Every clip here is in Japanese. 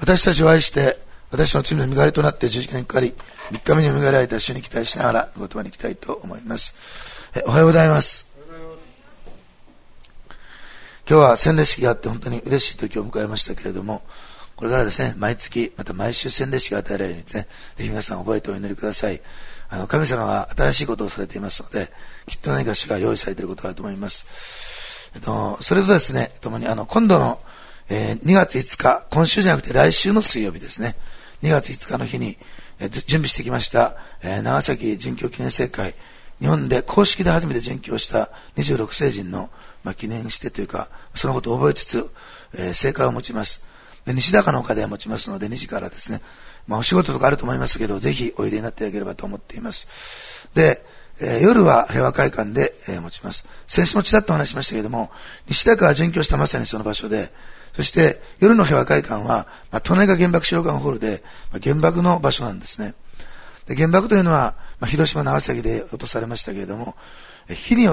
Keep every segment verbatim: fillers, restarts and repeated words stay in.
私たちを愛して、私の罪の身代わりとなって十字架にかかり、みっかめによみがえられた主に期待しながら、御言葉に行きたいと思います。えおはようございます。今日は洗礼式があって本当に嬉しい時を迎えましたけれども、これからですね、毎月、また毎週洗礼式が与えられるようにですね、ぜひ皆さん覚えてお祈りください。あの、神様が新しいことをされていますので、きっと何か主が用意されていることだと思います。えっと、それとですね、共にあの、今度の、えー、にがついつか、今週じゃなくて来週の水曜日ですね、にがついつかの日に、えー、準備してきました、えー、長崎殉教記念聖会、日本で公式で初めて殉教したにじゅうろく聖人の、まあ、記念してというか、そのことを覚えつつ、えー、聖会を持ちます。で西高の丘で持ちますので、にじからですね、まあ、お仕事とかあると思いますけど、ぜひおいでになっていただければと思っています。で、えー、夜は平和会館で、えー、持ちます。先週もちらっとお話しましたけれども、西高が殉教したまさにその場所で、そして夜の平和会館は、まあ、隣が原爆資料館ホールで、まあ、原爆の場所なんですね。で原爆というのは、まあ、広島長崎で落とされましたけれども、火によって、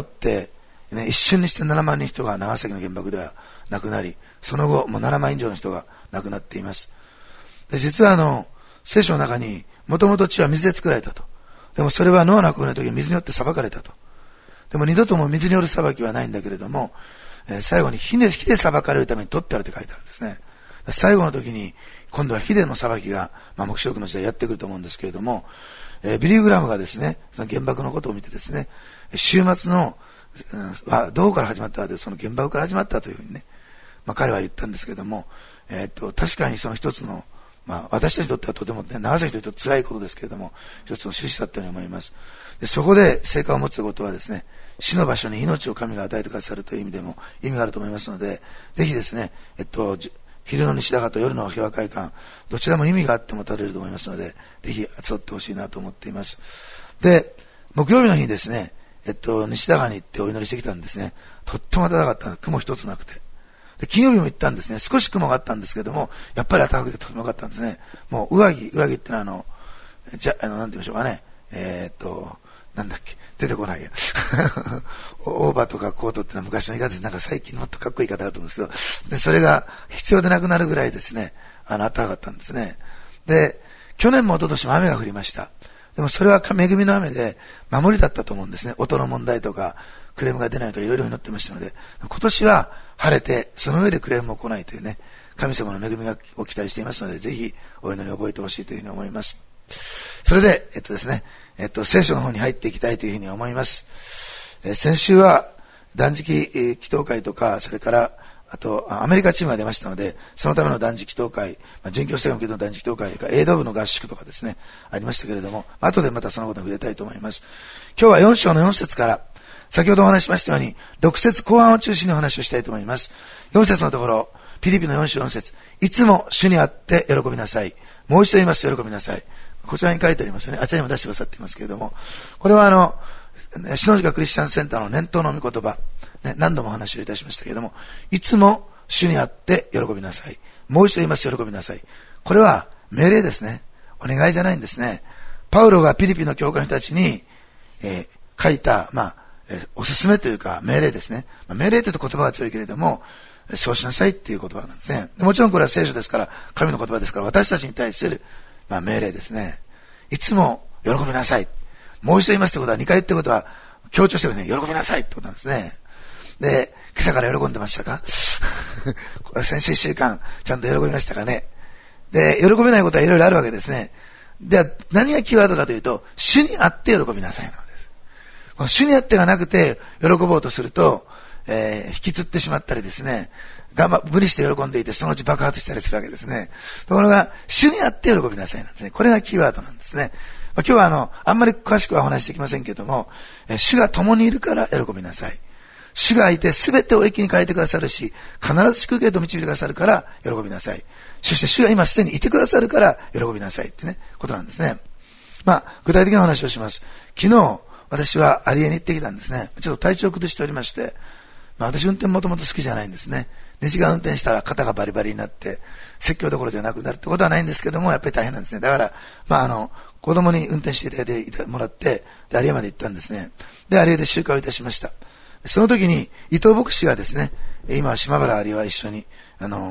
ね、一瞬にしてななまんにん人が長崎の原爆では亡くなり、その後もうななまん以上の人が亡くなっています。で実はあの聖書の中にもともと地は水で作られたと。でもそれはノアの箱根の時に水によって裁かれたと。でも二度とも水による裁きはないんだけれども、えー、最後に火で、火で裁かれるために取ってあるって書いてあるんですね。最後の時に今度は火での裁きが、まあ、黙示録の時代やってくると思うんですけれども、えー、ビリー・グラムがですね、その原爆のことを見てですね、終末の、うん、はどこから始まったかというと、その原爆から始まったというふうにね、まあ、彼は言ったんですけれども、えー、っと確かにその一つの、まあ、私たちにとってはとても、ね、長崎というと辛いことですけれども、一つの印だったように思います。でそこで聖火を持つことはですね、死の場所に命を神が与えてくださるという意味でも意味があると思いますので、ぜひですね、えっと、昼の西高と夜の平和会館、どちらも意味があって持たれると思いますので、ぜひ集ってほしいなと思っています。で、木曜日の日にですね、えっと、西高に行ってお祈りしてきたんですね。とっても暖かかった。雲一つなくて。で金曜日も行ったんですね。少し雲があったんですけども、やっぱり暖かくてとても良かったんですね。もう上着、上着ってのはあの、じゃ、あの、なんて言いましょうかね。えー、っと、なんだっけ、出てこないや。オーバーとかコートってのは昔の言い方で、なんか最近もっとかっこいい言い方あると思うんですけど、で、それが必要でなくなるぐらいですね、あの、暖かかったんですね。で、去年も一昨年も雨が降りました。でもそれは恵みの雨で守りだったと思うんですね。音の問題とか、クレームが出ないとかいろいろ祈ってましたので、今年は晴れて、その上でクレームも来ないというね、神様の恵みがを期待していますので、ぜひお祈りを覚えてほしいというふうに思います。それで、えっとですね、えっと、聖書の方に入っていきたいというふうに思います。えー、先週は断食、えー、祈祷会とか、それから、あと、アメリカチームが出ましたので、そのための断食祈祷会、まあ、準教生が向けての断食祈祷会とか、英道部の合宿とかですね、ありましたけれども、後でまたそのことに触れたいと思います。今日はよん章のよん節から、先ほどお話しましたように、ろく節後半を中心にお話をしたいと思います。よん節のところ、ピリピのよん章よん節、いつも主にあって喜びなさい。もう一度言います、喜びなさい。こちらに書いてありますよね。あちらにも出してくださっていますけれども、これはあの、篠塚クリスチャンセンターの念頭の御言葉、ね、何度もお話をいたしましたけれども、いつも主にあって喜びなさい。もう一度言います、喜びなさい。これは命令ですね。お願いじゃないんですね。パウロがピリピの教会の人たちに、えー、書いた、まあ、えー、おすすめというか命令ですね。まあ、命令というと言葉が強いけれども、そうしなさいっていう言葉なんですね。もちろんこれは聖書ですから、神の言葉ですから、私たちに対する、まあ、命令ですね。いつも喜びなさい。もう一度言いますってことは、にかい言ってことは、強調してるね、喜びなさいってことなんですね。で、今朝から喜んでましたか先週いっしゅうかん、ちゃんと喜びましたかね。で、喜べないことはいろいろあるわけですね。では、何がキーワードかというと、主にあって喜びなさいなのです。この主にあってがなくて、喜ぼうとすると、えー、引きつってしまったりですね、我慢、無理して喜んでいて、そのうち爆発したりするわけですね。ところが、主にあって喜びなさいなんですね。これがキーワードなんですね。まあ、今日はあの、あんまり詳しくはお話してきませんけれども、えー、主が共にいるから喜びなさい。主がいて全てを益に変えてくださるし、必ず祝福へと導いてくださるから喜びなさい。そして主が今すでにいてくださるから喜びなさいってね、ことなんですね。まあ、具体的な話をします。昨日、私は有江に行ってきたんですね。ちょっと体調を崩しておりまして、まあ私運転もともと好きじゃないんですね。にじかん運転したら肩がバリバリになって、説教どころじゃなくなるってことはないんですけども、やっぱり大変なんですね。だから、まああの、子供に運転していただいてもらって、で、有江まで行ったんですね。で、有江で集会をいたしました。その時に伊藤牧師がですね、今島原有江は一緒にあの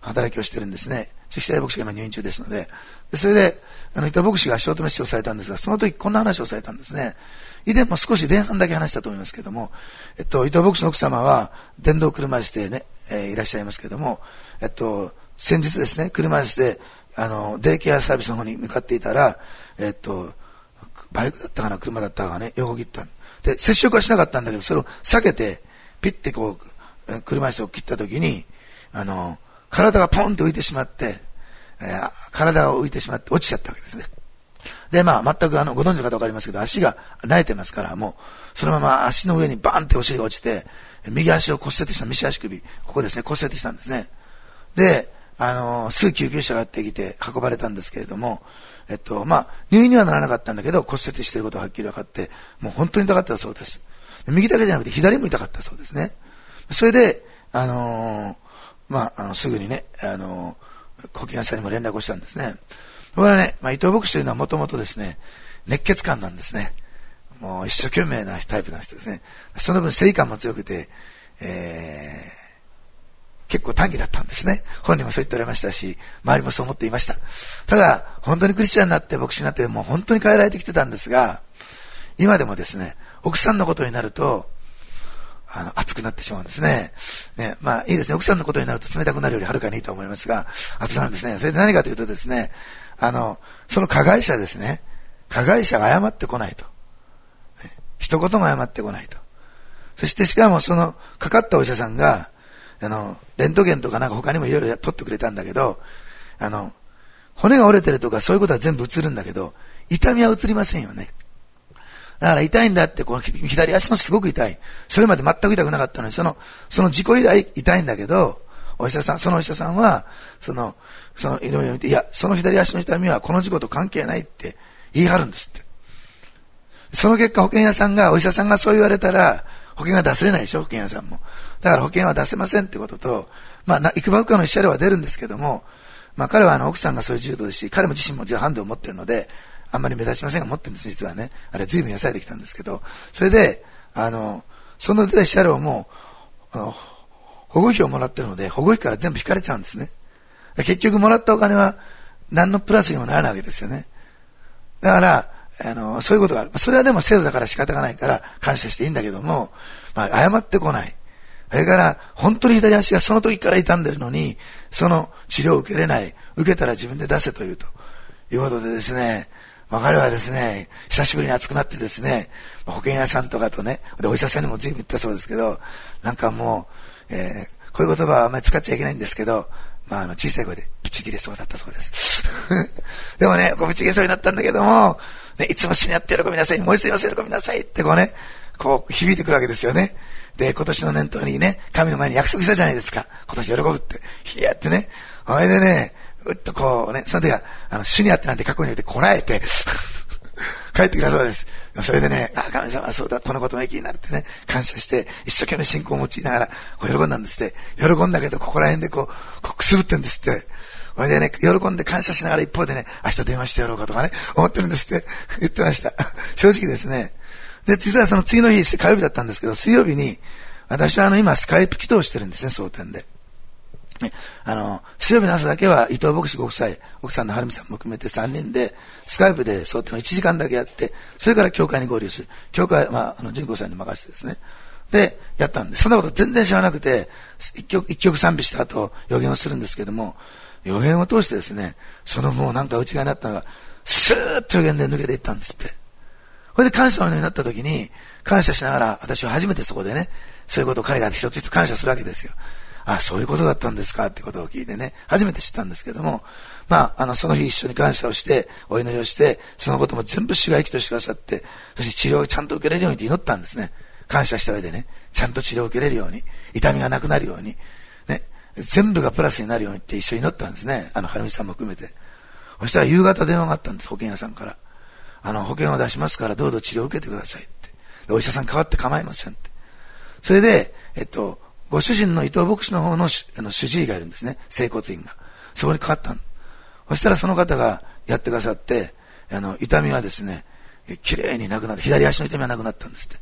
働きをしてるんですね。北井牧師が今入院中ですので。でそれで、あの、伊藤牧師がショートメッセージをされたんですが、その時こんな話をされたんですね。以前も少し前半だけ話したと思いますけども、えっと、伊藤牧師の奥様は、電動車椅子でね、えー、いらっしゃいますけども、えっと、先日ですね、車椅子で、あの、デイケアサービスの方に向かっていたら、えっと、バイクだったかな、車だったかね、横切った。で、接触はしなかったんだけど、それを避けて、ピッてこう、車椅子を切った時に、あの、体がポンと浮いてしまって、えー、体が浮いてしまって落ちちゃったわけですね。で、まあ、全くあの、ご存知の方わかりますけど、足が萎えてますから、もう、そのまま足の上にバーンってお尻が落ちて、右足を骨折した、右足首、ここですね、骨折したんですね。で、あの、すぐ救急車がやってきて運ばれたんですけれども、えっと、まあ、入院にはならなかったんだけど、骨折していることがはっきり分かって、もう本当に痛かったそうです。右だけじゃなくて、左も痛かったそうですね。それで、あのー、まあ、あの、すぐにね、あのー、保健屋さんにも連絡をしたんですね。これはね、まあ、伊藤牧師というのはもともとですね、熱血漢なんですね。もう一生懸命なタイプの人ですね。その分正義感も強くて、えー、結構短気だったんですね。本人もそう言っておられましたし、周りもそう思っていました。ただ、本当にクリスチャンになって牧師になってもう本当に変えられてきてたんですが、今でもですね、奥さんのことになると、あの、熱くなってしまうんですね。ね、まあいいですね。奥さんのことになると冷たくなるよりはるかにいいと思いますが、熱くなるんですね。それで何かというとですね、あの、その加害者ですね。加害者が謝ってこないと。ね、一言も謝ってこないと。そしてしかもその、かかったお医者さんが、あの、レントゲンとかなんか他にもいろいろ取ってくれたんだけど、あの、骨が折れてるとかそういうことは全部映るんだけど、痛みは映りませんよね。だから痛いんだって、この左足もすごく痛い。それまで全く痛くなかったのに、その、その事故以来痛いんだけど、お医者さん、そのお医者さんは、その、その、いろいろ見て、いや、その左足の痛みはこの事故と関係ないって言い張るんですって。その結果、保険屋さんが、お医者さんがそう言われたら、保険が出せれないでしょ、保険屋さんも。だから保険は出せませんってことと、まあ、いくばくかの慰謝料は出るんですけども、まあ、彼はあの、奥さんがそういう重度ですし、彼も自身もハンデを持ってるので、あんまり目立ちませんが持ってるんです、実はね。あれ、随分野菜できたんですけど、それで、あの、その出た慰謝料も、あの、保護費をもらってるので、保護費から全部引かれちゃうんですね。結局もらったお金は、何のプラスにもならないわけですよね。だから、あの、そういうことがある。それはでも制度だから仕方がないから感謝していいんだけども、まあ、謝ってこない。それから、本当に左足がその時から痛んでるのに、その治療を受けれない。受けたら自分で出せというと。いうことでですね、まあ、彼はですね、久しぶりに熱くなってですね、保険屋さんとかとね、でお医者さんにも随分言ったそうですけど、なんかもう、えー、こういう言葉はあんまり使っちゃいけないんですけど、まあ、あの、小さい声でブチ切れそうだったそうです。でもね、こうブチ切れそうになったんだけども、ね、いつも死にあって喜びなさい、もう一度言わせ喜びなさいってこうね、こう響いてくるわけですよね。で、今年の年頭にね、神の前に約束したじゃないですか。今年喜ぶって。ひやってね。ほいでね、うっとこうね、その時は、あの、主にあってなんて過去に言ってこらえて、帰ってきたそうです。それでね、あ、神様はそうだ、このことも益になるってね、感謝して、一生懸命信仰を持ちながら、こう喜んだんですって。喜んだけど、ここら辺でこう、こうくすぶってんですって。それでね、喜んで感謝しながら一方でね、明日電話してやろうかとかね、思ってるんですって言ってました。正直ですね。で、実はその次の日、火曜日だったんですけど、水曜日に、私はあの、今、スカイプ祈祷をしてるんですね、蒼天で。ね、あの、水曜日の朝だけは伊藤牧師ご夫妻、奥さんのはるみさんも含めてさんにんで、スカイプで蒼天をいちじかんだけやって、それから教会に合流する。教会、まあ、あの、人口さんに任せてですね。で、やったんです。そんなこと全然知らなくて、一曲、一曲賛美した後、予言をするんですけども、予言を通してですね、そのもうなんか内側になったのが、スーッと予言で抜けていったんですって。これで感謝のようになった時に、感謝しながら、私は初めてそこでね、そういうことを彼が一つ一つ感謝するわけですよ。あ、そういうことだったんですかってことを聞いてね、初めて知ったんですけども、まあ、あの、その日一緒に感謝をして、お祈りをして、そのことも全部主が益としてくださって、そして治療をちゃんと受けれるようにって祈ったんですね。感謝した上でね、ちゃんと治療を受けれるように、痛みがなくなるように、ね、全部がプラスになるようにって一緒に祈ったんですね。あの、はるみさんも含めて。そしたら夕方電話があったんです、保険屋さんから。あの、保険を出しますからどうぞ治療を受けてくださいって。お医者さん変わって構いませんって。それで、えっと、ご主人の伊藤牧師の方のあの主治医がいるんですね。整骨院が。そこにかかったの。そしたらその方がやってくださって、あの、痛みはですね、綺麗になくなって、左足の痛みはなくなったんですって。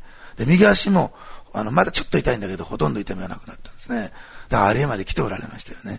で、右足も、あの、まだちょっと痛いんだけど、ほとんど痛みはなくなったんですね。だからあれまで来ておられましたよね。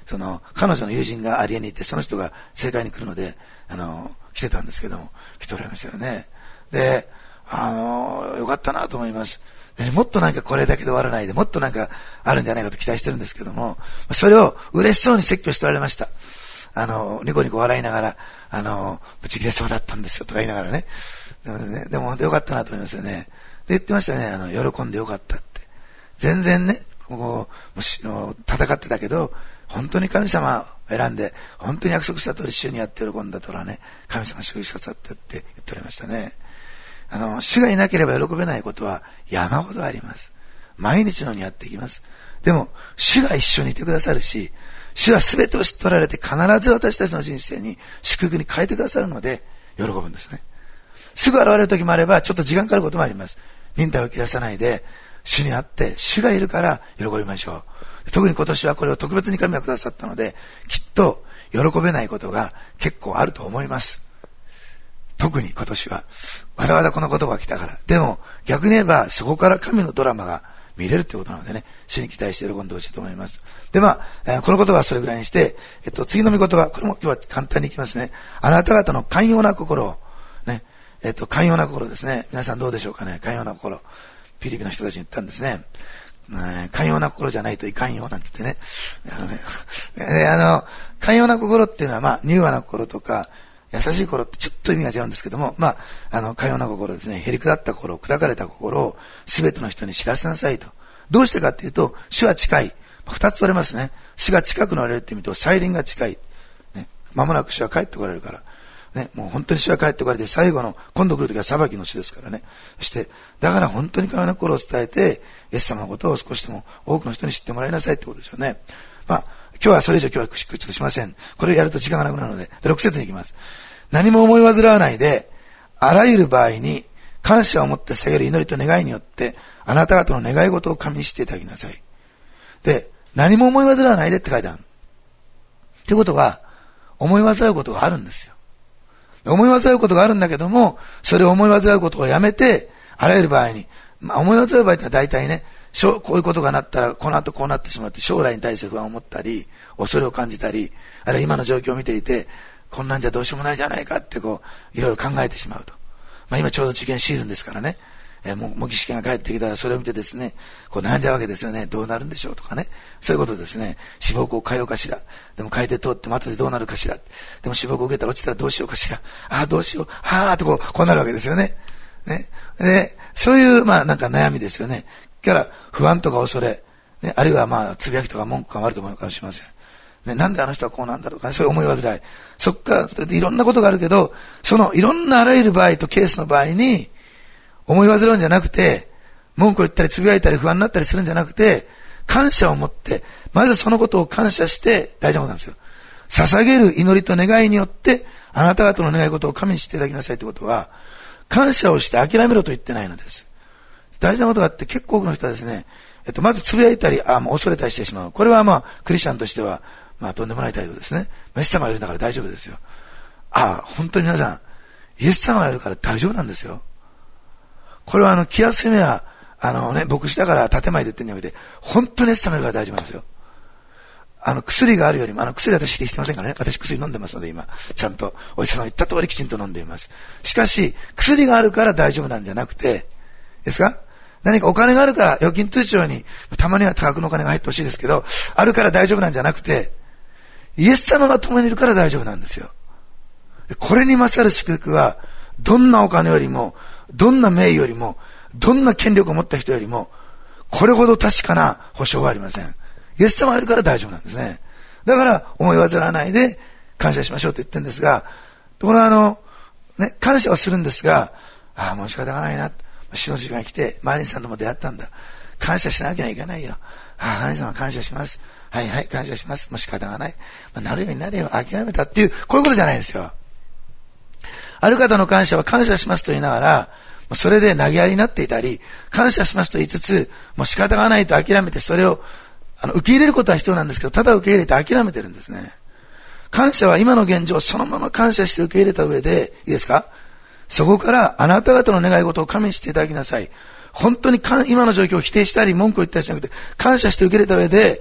その、彼女の友人がアリエに行って、その人が正解に来るので、あの、来てたんですけども、来ておられましたよね。で、あの、よかったなと思います。でもっとなんかこれだけで終わらないで、もっとなんかあるんじゃないかと期待してるんですけども、それを嬉しそうに説教しておられました。あの、ニコニコ笑いながら、あの、ぶち切れそうだったんですよとか言いながらね。でもね、でも本当よかったなと思いますよね。で、言ってましたよね、あの、喜んでよかったって。全然ね、こう、戦ってたけど、本当に神様を選んで、本当に約束した通り主にやって喜んだとはね、神様が祝福くださってって言っておりましたね。あの、主がいなければ喜べないことは山ほどあります。毎日のようにやっていきます。でも、主が一緒にいてくださるし、主は全てを知っておられて必ず私たちの人生に祝福に変えてくださるので、喜ぶんですね。すぐ現れる時もあれば、ちょっと時間かかることもあります。忍耐を切らさないで、主にあって、主がいるから喜びましょう。特に今年はこれを特別に神がくださったので、きっと喜べないことが結構あると思います。特に今年は。わざわざこの言葉が来たから。でも、逆に言えば、そこから神のドラマが見れるってことなのでね、主に期待して喜んでほしいと思います。で、まあ、この言葉はそれぐらいにして、えっと、次の御言葉、これも今日は簡単にいきますね。あなた方の寛容な心を、ね、えっと、寛容な心ですね。皆さんどうでしょうかね、寛容な心。ピリピの人たちに言ったんですね。寛容な心じゃないといかんよ、なんて言ってね。あのね、あの、寛容な心っていうのは、まあ、柔和な心とか、優しい心ってちょっと意味が違うんですけども、まあ、あの、寛容な心ですね。へりくだった心、砕かれた心を全ての人に知らせなさいと。どうしてかっていうと、主は近い。二つ取れますね。主が近くなられるって意味と、再臨が近い。ね。間もなく主は帰ってこられるから。ね。もう本当に主は帰ってこられて、最後の、今度来るときは裁きの主ですからね。そして、だから本当に寛容な心を伝えて、イエス様のことを少しでも多くの人に知ってもらいなさいってことですよね。まあ、今日はそれ以上今日は口としません。これをやると時間がなくなるので、ろく節に行きます。何も思い煩わないで、あらゆる場合に感謝を持って下げる祈りと願いによって、あなた方の願い事を神に知っていただきなさい。で、何も思い煩わないでって書いてある。ってことは、思い煩うことがあるんですよ。思い煩うことがあるんだけども、それを思い煩うことをやめて、あらゆる場合に、まあ、思い煩う場合ってのは大体ね、こういうことがなったら、この後こうなってしまって、将来に対して不安を持ったり、恐れを感じたり、あるいは今の状況を見ていて、こんなんじゃどうしようもないじゃないかってこう、いろいろ考えてしまうと。まあ今ちょうど受験シーズンですからね、えー、もう模擬試験が帰ってきたらそれを見てですね、こう悩んじゃうわけですよね。どうなるんでしょうとかね。そういうことですね。志望校変えようかしら。でも変えて通っても後でどうなるかしら。でも志望校受けたら落ちたらどうしようかしら。ああ、どうしよう。はあってこう、こうなるわけですよね。ね。で、そういう、まあなんか悩みですよね。から不安とか恐れ、ね、あるいはまあつぶやきとか文句があると思うかもしれません。ね、なんであの人はこうなんだろうか、ね、そういう思い煩い。そっか、いろんなことがあるけど、そのいろんなあらゆる場合とケースの場合に、思い煩うんじゃなくて、文句を言ったりつぶやいたり不安になったりするんじゃなくて、感謝を持って、まずそのことを感謝して大事なことなんですよ。捧げる祈りと願いによって、あなた方の願い事を神にしていただきなさいということは、感謝をして諦めろと言ってないのです。大事なことがあって結構多くの人はですね、えっと、まずつぶやいたり、あもう恐れたりしてしまう。これはまあ、クリスチャンとしては、まあ、とんでもない態度ですね。イエス様がいるんだから大丈夫ですよ。ああ、本当に皆さん、イエス様がいるから大丈夫なんですよ。これはあの、気休めは、あのね、牧師だから建前で言ってるんじゃなくて、本当にイエス様がいるから大丈夫なんですよ。あの、薬があるよりも、あの、薬は私否定してませんからね。私薬飲んでますので、今。ちゃんと、お医者さんの言った通りきちんと飲んでいます。しかし、薬があるから大丈夫なんじゃなくて、ですか？何かお金があるから、預金通帳に、たまには多額のお金が入ってほしいですけど、あるから大丈夫なんじゃなくて、イエス様が共にいるから大丈夫なんですよ。これに勝る祝福は、どんなお金よりも、どんな名誉よりも、どんな権力を持った人よりも、これほど確かな保証はありません。イエス様がいるから大丈夫なんですね。だから、思い煩わないで感謝しましょうと言ってるんですが、これはあの、ね、感謝はするんですが、ああ、もう仕方がないな。死の時間が来て、マリンさんとも出会ったんだ。感謝しなきゃいけないよ。ああ、マリンさんは感謝します。はいはい、感謝します。もう仕方がない。まあ、なるようになれよ。諦めたっていう、こういうことじゃないんですよ。ある方の感謝は感謝しますと言いながら、それで投げやりになっていたり、感謝しますと言いつつ、もう仕方がないと諦めて、それをあの受け入れることは必要なんですけど、ただ受け入れて諦めてるんですね。感謝は今の現状をそのまま感謝して受け入れた上で、いいですか？そこからあなた方の願い事を神にしていただきなさい。本当に今の状況を否定したり文句を言ったりしなくて、感謝して受け入れた上で、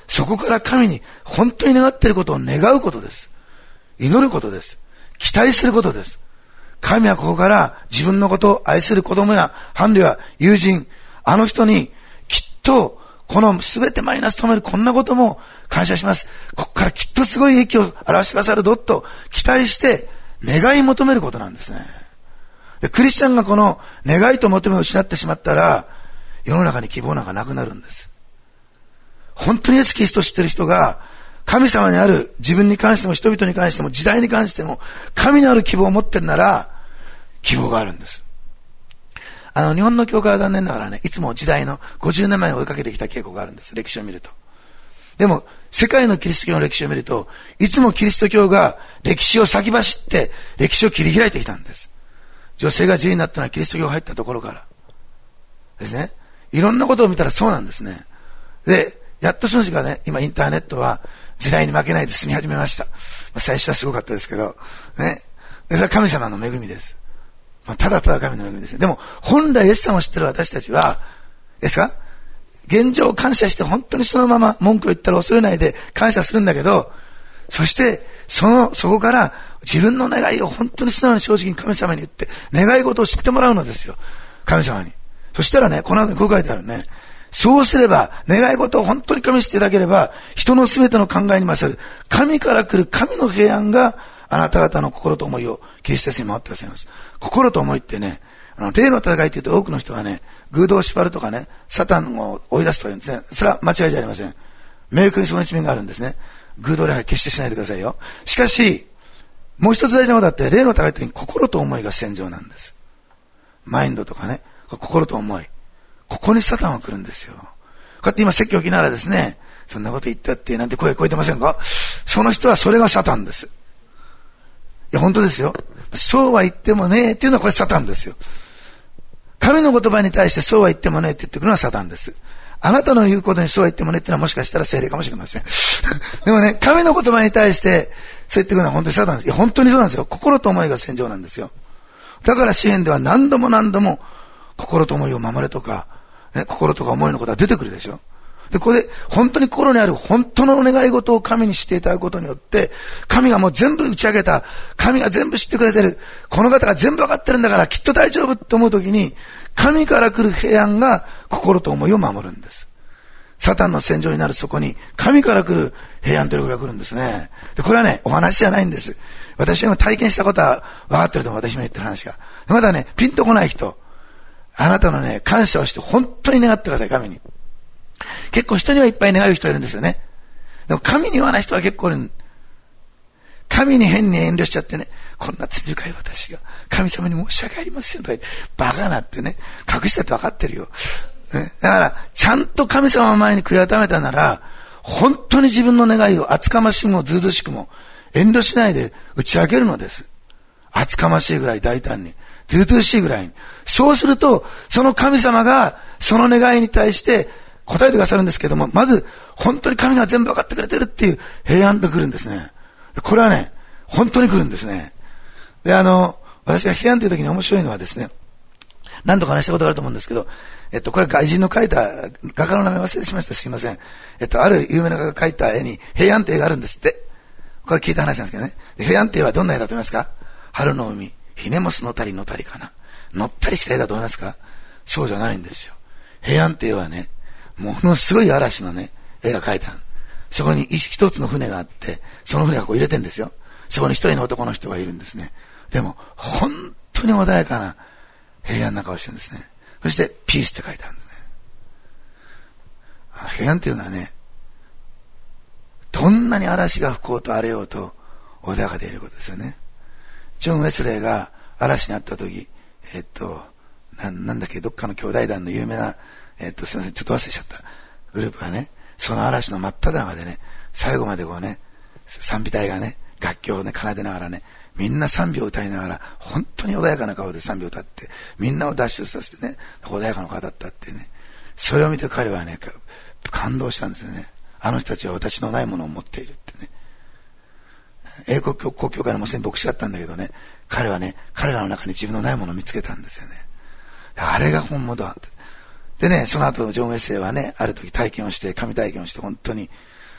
そこから神に本当に願っていることを願うことです。祈ることです。期待することです。神はここから自分のことを愛する子供や伴侶や友人、あの人にきっとこの全てマイナスとめるこんなことも感謝します。ここからきっとすごい益を表してくださるぞと期待して願い求めることなんですね。でクリスチャンがこの願いと求めを失ってしまったら世の中に希望なんかなくなるんです。本当にイエス・キリストを知っている人が神様にある自分に関しても人々に関しても時代に関しても神にある希望を持っているなら希望があるんです。あの日本の教会は残念ながらね、いつも時代のごじゅうねんまえを追いかけてきた傾向があるんです。歴史を見ると。でも世界のキリスト教の歴史を見るといつもキリスト教が歴史を先走って歴史を切り開いてきたんです。女性が自由になったのはキリスト教が入ったところからですね。いろんなことを見たらそうなんですね。で、やっとその時がね、今インターネットは時代に負けないで進み始めました。まあ、最初はすごかったですけど、ね。でそれは神様の恵みです。まあ、ただただ神の恵みですね。でも、本来イエス様を知っている私たちは、ですか現状を感謝して本当にそのまま文句を言ったら恐れないで感謝するんだけど、そして、その、そこから自分の願いを本当に素直に正直に神様に言って、願い事を知ってもらうのですよ。神様に。そしたらね、この後にこう書いてあるね。そうすれば、願い事を本当に神にしていただければ、人のすべての考えに勝る、神から来る神の平安が、あなた方の心と思いをキリストイエスに回ってくださいます。心と思いってね、あの、霊の戦いって言うと多くの人はね、偶道を縛るとかね、サタンを追い出すとか言うんですね。それは間違いじゃありません。明確にその一面があるんですね。偶道礼拝決してしないでくださいよ。しかし、もう一つ大事なことだって、霊の戦いって心と思いが戦場なんです。マインドとかね、心と思い。ここにサタンは来るんですよ。こうやって今説教を聞きながらですね、そんなこと言ったってなんて声聞こえてませんか？その人はそれがサタンです。いや本当ですよ。そうは言ってもねえっていうのはこれサタンですよ。神の言葉に対してそうは言ってもねえって言ってくるのはサタンです。あなたの言うことにそうは言ってもねっていうのはもしかしたら聖霊かもしれません。でもね、神の言葉に対してそう言ってくるのは本当にサタンです。いや本当にそうなんですよ。心と思いが戦場なんですよ。だから詩篇では何度も何度も心と思いを守れとか、ね、心とか思いのことが出てくるでしょ。で、これで本当に心にある本当の願い事を神にしていただくことによって、神がもう全部打ち上げた、神が全部知ってくれてる、この方が全部わかってるんだからきっと大丈夫と思うときに、神から来る平安が心と思いを守るんです。サタンの戦場になるそこに、神から来る平安というのが来るんですね。で、これはね、お話じゃないんです。私は今体験したことは分かってると思う。私も言ってる話が。まだね、ピンとこない人、あなたのね、感謝をして本当に願ってください、神に。結構人にはいっぱい願う人いるんですよね。でも神に言わない人は結構いる。神に変に遠慮しちゃってね、こんな罪深い私が神様に申し訳ありませんとか言って、バカなってね、隠したって分かってるよ。ね、だから、ちゃんと神様の前に悔い改めたなら、本当に自分の願いを厚かましくもずうずうしくも遠慮しないで打ち明けるのです。厚かましいぐらい大胆に。ずうずうしいぐらいに。そうすると、その神様がその願いに対して答えてくださるんですけども、まず本当に神が全部分かってくれてるっていう平安と来るんですね。これはね、本当に来るんですね。で、あの、私が平安という時に面白いのはですね、何度か話したことがあると思うんですけど、えっと、これ外人の描いた、画家の名前忘れてしました。すいません。えっと、ある有名な画が描いた絵に平安って絵があるんですって。これ聞いた話なんですけどね。平安って絵はどんな絵だと思いますか？春の海、ひねもすのたりのたりかな。のったりした絵だと思いますか？そうじゃないんですよ。平安って絵はね、ものすごい嵐のね、絵が描いた。そこに一つの船があって、その船がこう入れてんですよ。そこに一人の男の人がいるんですね。でも、本当に穏やかな平安な顔してるんですね。そして、ピースって書いてあるんですね。あの平安っていうのはね、どんなに嵐が吹こうと荒れようと、穏やかでいることですよね。ジョン・ウェスレーが嵐にあった時、えっと、な、なんだっけ、どっかの兄弟団の有名な、えっと、すいません、ちょっと忘れちゃった。グループがね、その嵐の真っ只中でね、最後までこうね、賛美隊がね、楽器をね、奏でながらね、みんな賛美を歌いながら、本当に穏やかな顔で賛美を歌って、みんなを脱出させてね、穏やかな顔だったってね、それを見て彼はね、感動したんですよね。あの人たちは私のないものを持っているってね。英国公教会のもすでに牧師だったんだけどね、彼はね、彼らの中に自分のないものを見つけたんですよね。あれが本物だって。でね、その後、ジョン・ウェスレーはね、ある時体験をして、神体験をして、本当に、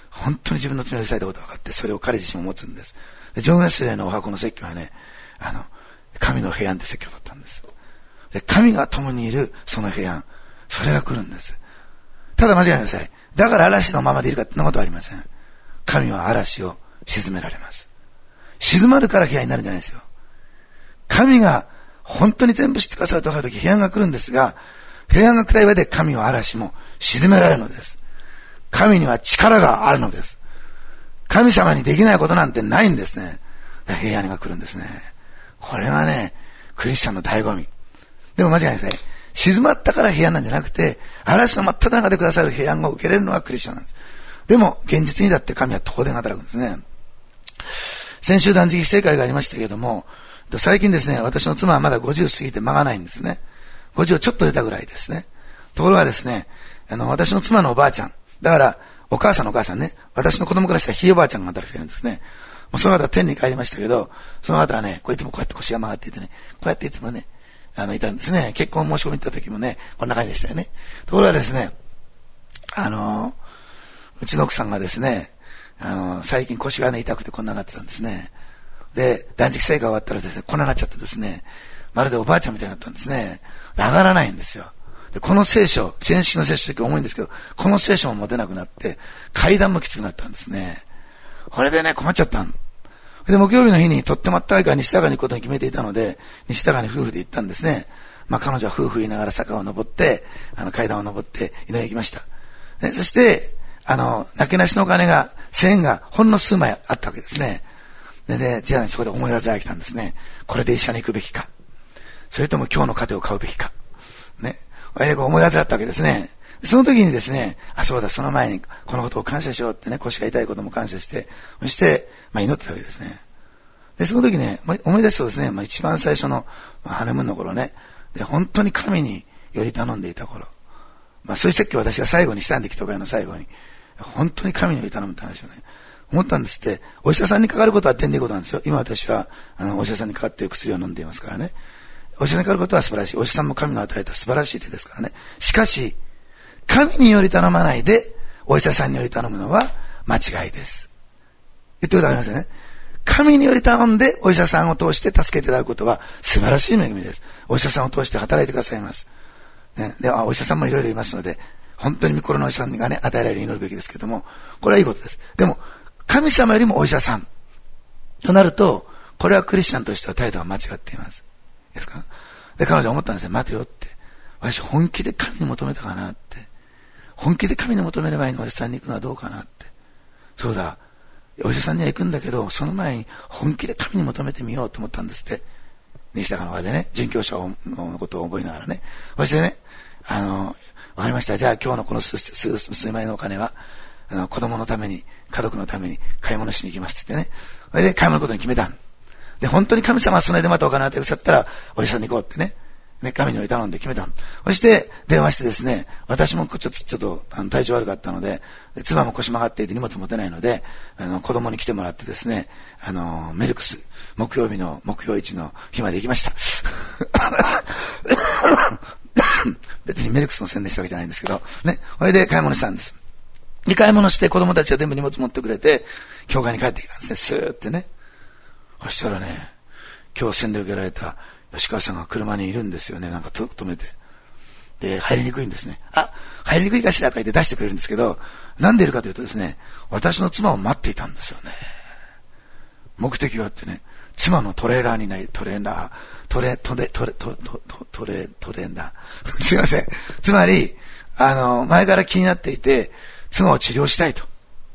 本当に自分の罪を許されたことが分かって、それを彼自身も持つんです。でジョン・ウェスレーのお箱の説教はね、あの、神の平安って説教だったんです。で、神が共にいるその平安、それが来るんです。ただ間違いなさい。だから嵐のままでいるかってそんなことはありません。神は嵐を沈められます。静まるから平安になるんじゃないですよ。神が本当に全部知ってくださると分かるとき平安が来るんですが、平安が来た上で神は嵐も沈められるのです。神には力があるのです。神様にできないことなんてないんですね。平安が来るんですね。これがね、クリスチャンの醍醐味。でも間違いないですね。静まったから平安なんじゃなくて、嵐の真っ只中でくださる平安を受けれるのはクリスチャンなんです。でも、現実にだって神は当然働くんですね。先週断食聖会がありましたけれども、最近ですね、私の妻はまだごじゅう過ぎて間がないんですね。ごじゅうちょっと出たぐらいですね。ところがですね、あの、私の妻のおばあちゃん、だから、お母さんのお母さんね、私の子供からしたらひいおばあちゃんが働いてるんですね。もうその方は天に帰りましたけど、その方はね、こういつもこうやって腰が曲がっていてね、こうやっていつもね、あの、いたんですね。結婚申し込みに行った時もね、こんな感じでしたよね。ところがですね、あの、うちの奥さんがですね、あの、最近腰がね、痛くてこんなになってたんですね。で、断食聖会が終わったらですね、こんなになっちゃってですね、まるでおばあちゃんみたいになったんですね。上がらないんですよ。で、この聖書、前式の聖書って重いんですけど、この聖書も持てなくなって、階段もきつくなったんですね。これでね、困っちゃったん。で、木曜日の日にとってもあったかいから西高に行くことに決めていたので、西高に夫婦で行ったんですね。まあ彼女は夫婦言いながら坂を登って、あの階段を登って井上へ行きました。で、そして、あの、なけなしのお金が、千円がほんの数枚あったわけですね。で、で、じゃあそこで思い煩いが来たんですね。これで医者に行くべきか。それとも今日の糧を買うべきか。ね。えー、思い煩ったわけですね。その時にですね、あ、そうだ、その前にこのことを感謝しようってね、腰が痛いことも感謝して、そして、まあ祈ってたわけですね。で、その時ね、思い出すとですね、まあ一番最初の、まあ、ハネムーンの頃ね、で、本当に神により頼んでいた頃、まあそういう説教を私が最後にしたんで、祈祷会の最後に、本当に神により頼むって話をね、思ったんですって、お医者さんにかかることは天でいいことなんですよ。今私は、あの、お医者さんにかかって薬を飲んでいますからね。お医者さんにかかることは素晴らしい。お医者さんも神の与えた素晴らしい手ですからね。しかし、神により頼まないで、お医者さんにより頼むのは間違いです。言ってことありますよね。神により頼んで、お医者さんを通して助けていただくことは素晴らしい恵みです。お医者さんを通して働いてくださいます。ね。で、あ、お医者さんもいろいろいますので、本当に御心のお医者さんがね、与えられるように祈るべきですけども、これはいいことです。でも、神様よりもお医者さんとなると、これはクリスチャンとしては態度が間違っています。ですか？で、彼女は思ったんですよ。待てよって。私本気で神に求めたかなって。本気で神に求める前にお医者さんに行くのはどうかなって。そうだ。お医者さんには行くんだけど、その前に本気で神に求めてみようと思ったんですって。西高の場でね、殉教者のことを覚えながらね。そしてね、あの、わかりました。じゃあ今日のこの数、数、数枚のお金は、あの、子供のために、家族のために買い物しに行きますって言ってね。それで買い物のことに決めた。で、本当に神様はそれでまたお金を与えてくださったら、お医者さんに行こうってね。ね、神に頼んで決めた。そして、電話してですね、私もちょっと、ちょっと、あの、体調悪かったので、妻も腰曲がっていて荷物持てないので、あの、子供に来てもらってですね、あの、メルクス、木曜日の、木曜市の日まで行きました。別にメルクスの宣伝したわけじゃないんですけど、ね。それで買い物したんです。で、買い物して子供たちが全部荷物持ってくれて、教会に帰ってきたんですね、スーってね。そしたらね、今日洗礼受けられた吉川さんが車にいるんですよね。なんか止めて。で、入りにくいんですね。あ、入りにくいかしらとか言って出してくれるんですけど、なんでいるかというとですね、私の妻を待っていたんですよね。目的はってね、妻のトレーラーになり、トレーラー、トレ、トレ、トレ、トレ、トレ、トレーラー。すいません。つまり、あの、前から気になっていて、妻を治療したいと。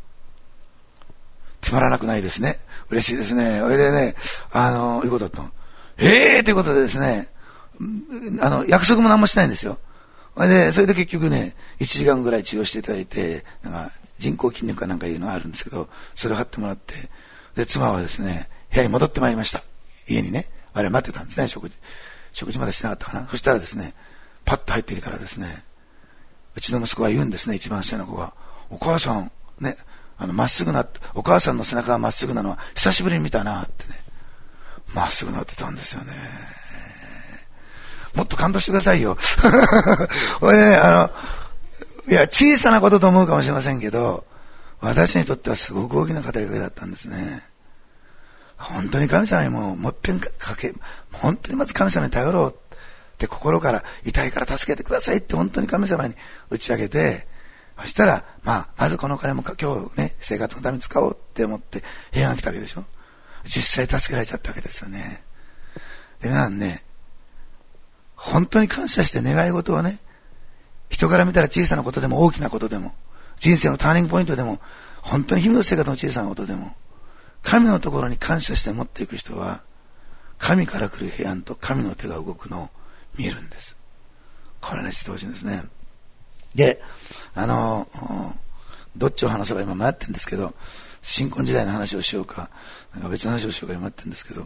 つまらなくないですね。嬉しいですね。それでね、あの、いうことだったの。ええーということでですね、あの、約束も何もしないんですよ。それで、それで結局ね、いちじかんぐらい治療していただいて、なんか人工筋肉かなんかいうのがあるんですけど、それを貼ってもらって、で、妻はですね、部屋に戻ってまいりました。家にね、あれ待ってたんですね、食事。食事までしてなかったかな。そしたらですね、パッと入ってきたらですね、うちの息子が言うんですね、一番下の子が。お母さん、ね、あの、まっすぐなって、お母さんの背中がまっすぐなのは久しぶりに見たなってね。まっすぐなってたんですよね。もっと感動してくださいよ。これね、あの、いや、小さなことと思うかもしれませんけど、 私にとってはすごく大きな語りかけだったんですね。本当に神様にもう、もっぺんかけ、本当にまず神様に頼ろうって心から、痛いから助けてくださいって本当に神様に打ち明けて、そしたら、まあ、まずこのお金も今日ね、生活のために使おうって思って平安が来たわけでしょ。実際助けられちゃったわけですよね。で、皆さんね、本当に感謝して願い事をね、人から見たら小さなことでも大きなことでも、人生のターニングポイントでも、本当に日々の生活の小さなことでも、神のところに感謝して持っていく人は、神から来る平安と神の手が動くのを見えるんです。これね、知ってほしいんですね。で、あの、どっちを話せば今迷ってるんですけど、新婚時代の話をしようか、なんか別の話をしようか今迷ってるんですけど、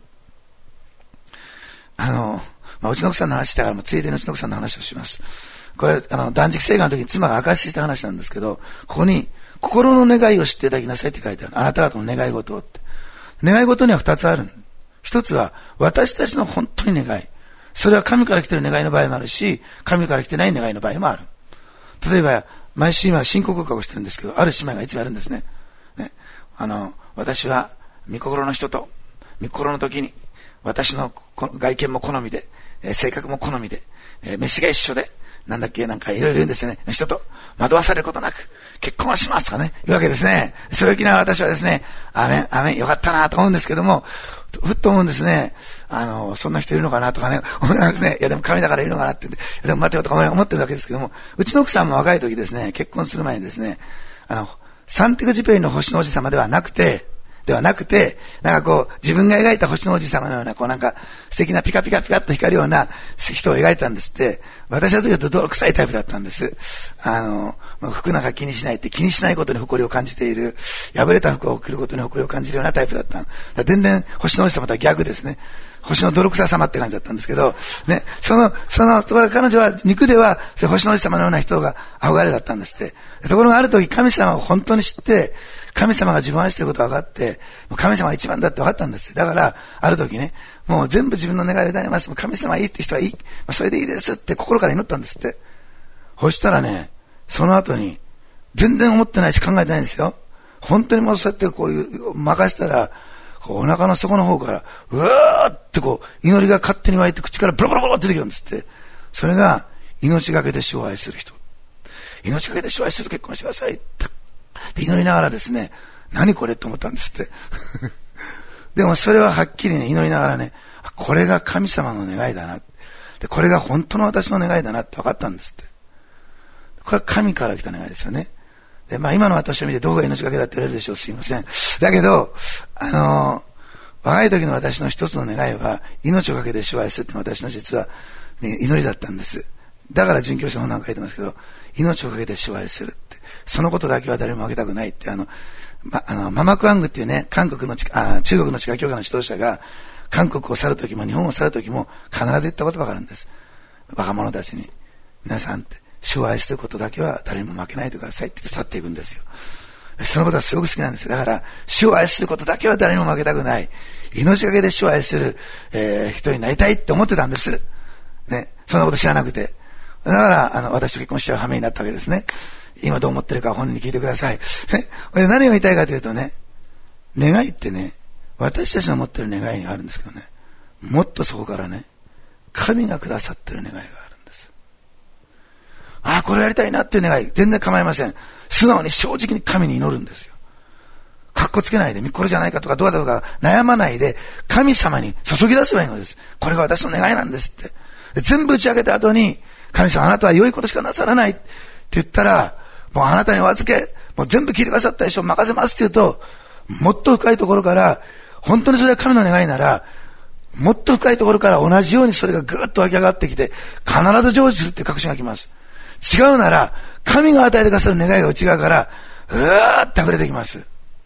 あの、まあ、うちの奥さんの話したから、ついでにうちの奥さんの話をします。これ、あの、断食生活の時に妻が証しした話なんですけど、ここに、心の願いを知っていただきなさいって書いてある。あなた方の願い事をって。願い事には二つある。一つは、私たちの本当に願い。それは神から来ている願いの場合もあるし、神から来てない願いの場合もある。例えば、毎週今、信仰告白をしてるんですけど、ある姉妹がいつもやるんですね。ね。あの、私は、御心の人と、御心の時に、私の外見も好みで、えー、性格も好みで、えー、飯が一緒で、なんだっけ、なんかいろいろ言うんですよね。人と惑わされることなく、結婚はしますとかね、言うわけですね。それを聞きながら私はですね、アメン、アメン、よかったなと思うんですけども、ふっと思うんですね。あの、そんな人いるのかなとかね、思いますね。いやでも神だからいるのかなって、でも待てよとか思ってるわけですけども、うちの奥さんも若い時ですね、結婚する前にですね、あの、サンテグジュペリの星の王子様ではなくて、ではなくて、なんかこう、自分が描いた星の王子様のような、こうなんか、素敵なピカピカピカっと光るような人を描いたんですって。私はというと泥臭いタイプだったんです。あの、服なんか気にしないって、気にしないことに誇りを感じている、破れた服を着ることに誇りを感じるようなタイプだった。だ全然星の王子様とは逆ですね。星の泥臭様って感じだったんですけど、ね、その、その、彼女は肉では、星の王子様のような人が憧れだったんですって。ところがある時、神様を本当に知って、神様が自分を愛していることが分かって、神様が一番だって分かったんですよ。だから、ある時ね、もう全部自分の願いを委ねます。もう神様いいって人はいい。まあ、それでいいですって心から祈ったんですって。そしたらね、その後に、全然思ってないし考えてないんですよ。本当にもうそうやってこういう、任したら、こうお腹の底の方から、うわーってこう、祈りが勝手に湧いて口からブロブロブロって出てくるんですって。それが、命がけで主を愛する人。命がけで主を愛すると結婚してくださいって。で祈りながらですね、何これって思ったんですってでもそれははっきりね、祈りながらね、これが神様の願いだな、でこれが本当の私の願いだなって分かったんですって。これは神から来た願いですよね。で、まあ今の私を見てどうが命がけだって言われるでしょう。すいません。だけど、あのー、若い時の私の一つの願いは、命をかけて主を愛するって私の実は、ね、祈りだったんです。だから殉教者の本なんか書いてますけど、命をかけて主を愛するって。そのことだけは誰も負けたくないって、あの、ま、あの、ママクアングっていうね、韓国のあ、中国の地下教会の指導者が、韓国を去るときも日本を去るときも必ず言った言葉があるんです。若者たちに。皆さんって、主を愛することだけは誰にも負けないでくださいって去っていくんですよ。そのことはすごく好きなんですよ。だから、主を愛することだけは誰にも負けたくない。命がけで主を愛する、えー、人になりたいって思ってたんです。ね。そんなこと知らなくて。だから、あの、私と結婚しちゃう羽目になったわけですね。今どう思ってるか本人に聞いてください。ね。何を言いたいかというとね、願いってね、私たちの持ってる願いにあるんですけどね、もっとそこからね、神がくださってる願いがあるんです。ああ、これやりたいなっていう願い、全然構いません。素直に正直に神に祈るんですよ。かっこつけないで、これじゃないかとかどうだとか悩まないで、神様に注ぎ出せばいいのです。これが私の願いなんですって。で全部打ち上げた後に、神様あなたは良いことしかなさらないって言ったら、もうあなたにお預け、もう全部聞いてくださったでしょ、任せますって言うと、もっと深いところから、本当にそれが神の願いなら、もっと深いところから同じようにそれがぐーっと湧き上がってきて、必ず成就するっていう確信がきます。違うなら、神が与えてくださる願いが内側から、うわーって溢れてきます。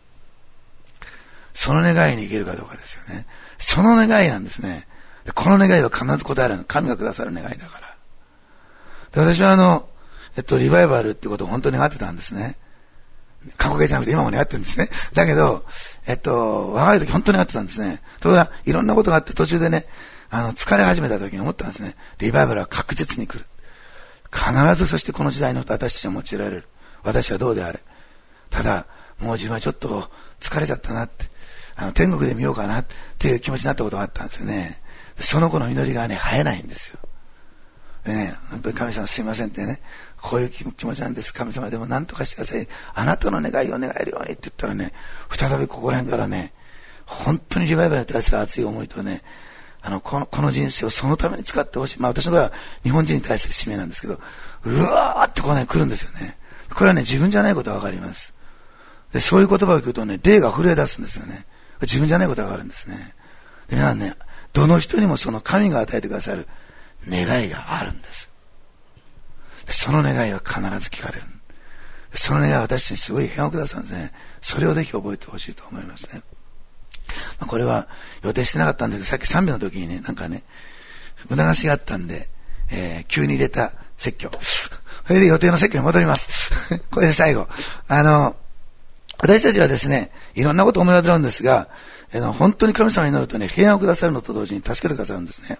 その願いに生きるかどうかですよね。その願いなんですね。この願いは必ず答えられる。神がくださる願いだから。で私はあの、えっと、リバイバルってことを本当に願ってたんですね。過去形じゃなくて今も願ってるんですね。だけど、えっと、若い時本当に願ってたんですね。ところが、いろんなことがあって途中でね、あの、疲れ始めた時に思ったんですね。リバイバルは確実に来る。必ずそしてこの時代の私たちは用いられる。私はどうであれ。ただ、 もう自分はちょっと疲れちゃったなって、あの、天国で見ようかなっていう気持ちになったことがあったんですよね。その子の祈りがね、生えないんですよ。でね、やっぱり神様すいませんってね、こういう気持ちなんです。神様でも何とかしてください。あなたの願いを願えるようにって言ったらね、再びここら辺からね、本当にリバイバルに対する熱い思いとね、あの、この、この人生をそのために使ってほしい。まあ私の場合は日本人に対する使命なんですけど、うわーってこうね、来るんですよね。これはね、自分じゃないことがわかります。で、そういう言葉を聞くとね、霊が震え出すんですよね。自分じゃないことがわかるんですね。で、皆さんね、どの人にもその神が与えてくださる願いがあるんです。その願いは必ず聞かれる。その願いは私たちにすごい平和をくださるんですね。それをぜひ覚えてほしいと思いますね。まあ、これは予定してなかったんですけど、さっき賛美の時にね、なんかね、無駄なしがあったんで、えー、急に入れた説教。それで予定の説教に戻ります。これで最後。あの、私たちはですね、いろんなことを思い煩うんですが、あの本当に神様に祈るとね、平安をくださるのと同時に助けてくださるんですね。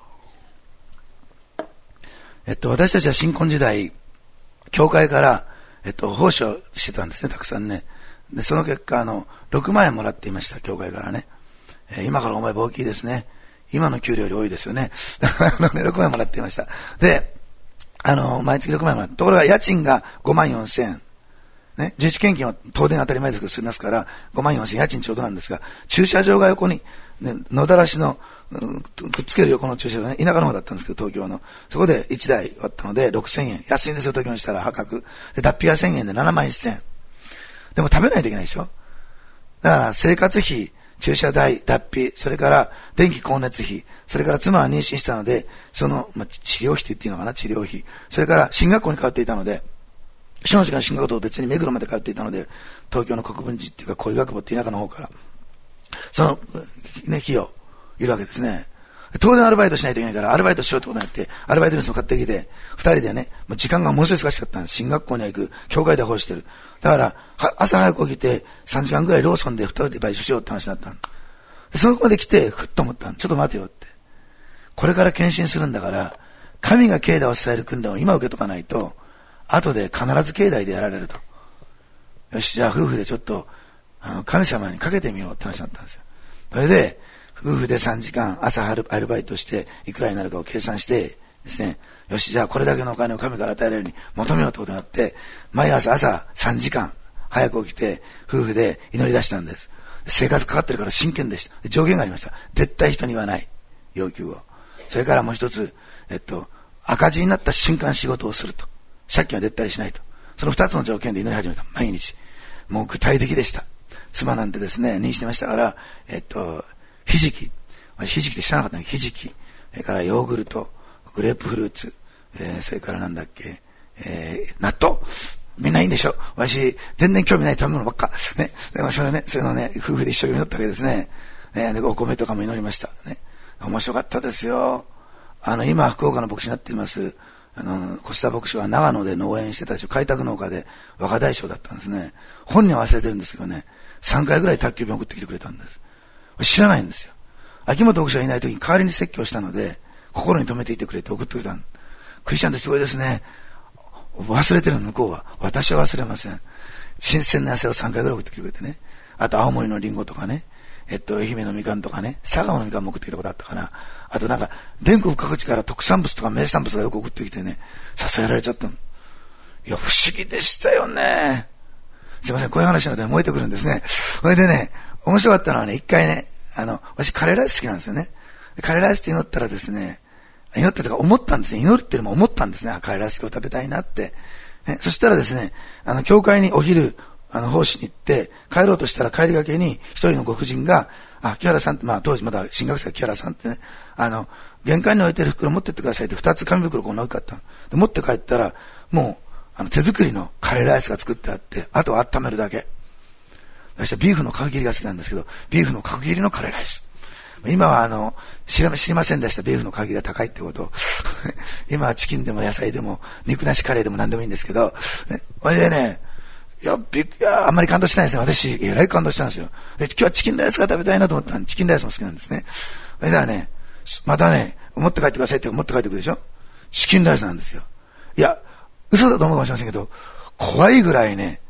えっと、私たちは新婚時代、教会から、えっと、奉仕をしてたんですね、たくさんね。で、その結果、あの、ろくまんえんもらっていました、教会からね。えー、今からお前大きいですね。今の給料より多いですよね。ろくまんえんもらっていました。で、あの、毎月ろくまんえんもらって、ところが家賃がごまんよんせんえん。ね、自治献金は当然当たり前ですけど、すみますから、ごまんよんせんえん、家賃ちょうどなんですが、駐車場が横に、ね、野だらしの、うん、くっつける横の駐車場ね、田舎の方だったんですけど、東京の。そこでいちだいあったので、ろくせんえん。安いんですよ、東京にしたら破格。で、脱皮がせんえんでななまんせんえん。でも食べないといけないでしょ。だから、生活費、駐車代、脱皮、それから電気光熱費、それから妻は妊娠したので、その、まあ、治療費って言っていいのかな、治療費。それから進学校に通っていたので、その時間進学校と別に目黒まで通っていたので、東京の国分寺っていうか、小医学部って田舎の方から、その、ね、費用、いるわけですね。当然アルバイトしないといけないから、アルバイトしようってことになって、アルバイトニュースを買ってきて、二人でね、もう時間がものすごい忙しかったんです。進学校には行く、教会で奉仕してる。だから、朝早く起きて、さんじかんぐらいローソンで二人でバイトしようって話になったんで、その子まで来て、ふっと思ったん。ちょっと待てよって。これから献身するんだから、神が境内を伝える訓練を今受けとかないと、後で必ず境内でやられると。よし、じゃあ夫婦でちょっと、あの、神様にかけてみようって話になったんですよ。それで、夫婦でさんじかん朝アルバイトしていくらになるかを計算してですね、よし、じゃあこれだけのお金を神から与えられるように求めようってことになって、毎朝朝さんじかん早く起きて夫婦で祈り出したんです。生活かかってるから真剣でした。条件がありました。絶対人に言わない要求を。それからもう一つ、えっと、赤字になった瞬間仕事をすると。借金は絶対しないと。その二つの条件で祈り始めた。毎日。もう具体的でした。妻なんてですね、妊娠してましたから、えっと、ひじき。ひじきって知らなかったね。ひじき。それからヨーグルト、グレープフルーツ、えー、それからなんだっけ、えー、納豆。みんないいんでしょ。私、全然興味ない食べ物ばっか。ね。でもそれね、そういうのね、夫婦で一生懸命祈ったわけですね。ね、で、お米とかも祈りました。ね。面白かったですよ。あの、今、福岡の牧師になっています。あの、小須田牧師は長野で農園してたでしょ。開拓農家で若大将だったんですね。本人は忘れてるんですけどね、さんかいぐらい宅急便送ってきてくれたんです。知らないんですよ。秋元牧師がいない時に代わりに説教したので、心に留めていてくれて送ってくれた。クリスチャンってすごいですね。忘れてるの向こうは。私は忘れません。新鮮な野菜をさんかいぐらい送ってきてくれてね。あと青森のリンゴとかね。えっと、愛媛のみかんとかね。佐賀のみかんも送ってきたことあったかな。あとなんか、全国各地から特産物とか名産物がよく送ってきてね、支えられちゃったの。いや、不思議でしたよね。すいません、こういう話なので燃えてくるんですね。それでね、面白かったのはね、一回ね、あの、私カレーライス好きなんですよね。カレーライスって祈ったらですね、祈ったとか思ったんですね。祈るっていうのも思ったんですね。カレーライス今日食べたいなって。ね、そしたらですね、あの、教会にお昼、あの、奉仕に行って、帰ろうとしたら帰りがけに一人のご婦人が、あ、木原さんって、まあ当時まだ進学生木原さんってね、あの、玄関に置いてる袋持ってってくださいって二つ紙袋こんな大きかった。で、持って帰ったら、もう、あの、手作りのカレーライスが作ってあって、あとは温めるだけ。私はビーフの角切りが好きなんですけど、ビーフの角切りのカレーライス。今はあの、知ら、知りませんでした。ビーフの角切りが高いってことを。今はチキンでも野菜でも、肉なしカレーでも何でもいいんですけど、ね、それでね、いや、びっいや、あんまり感動してないですよ。私、えらい感動したんですよ。で、今日はチキンライスが食べたいなと思ったんで、チキンライスも好きなんですね。それではね、またね、持って帰ってくださいって持って帰ってくるでしょ。チキンライスなんですよ。いや、嘘だと思うかもしれませんけど、怖いぐらいね、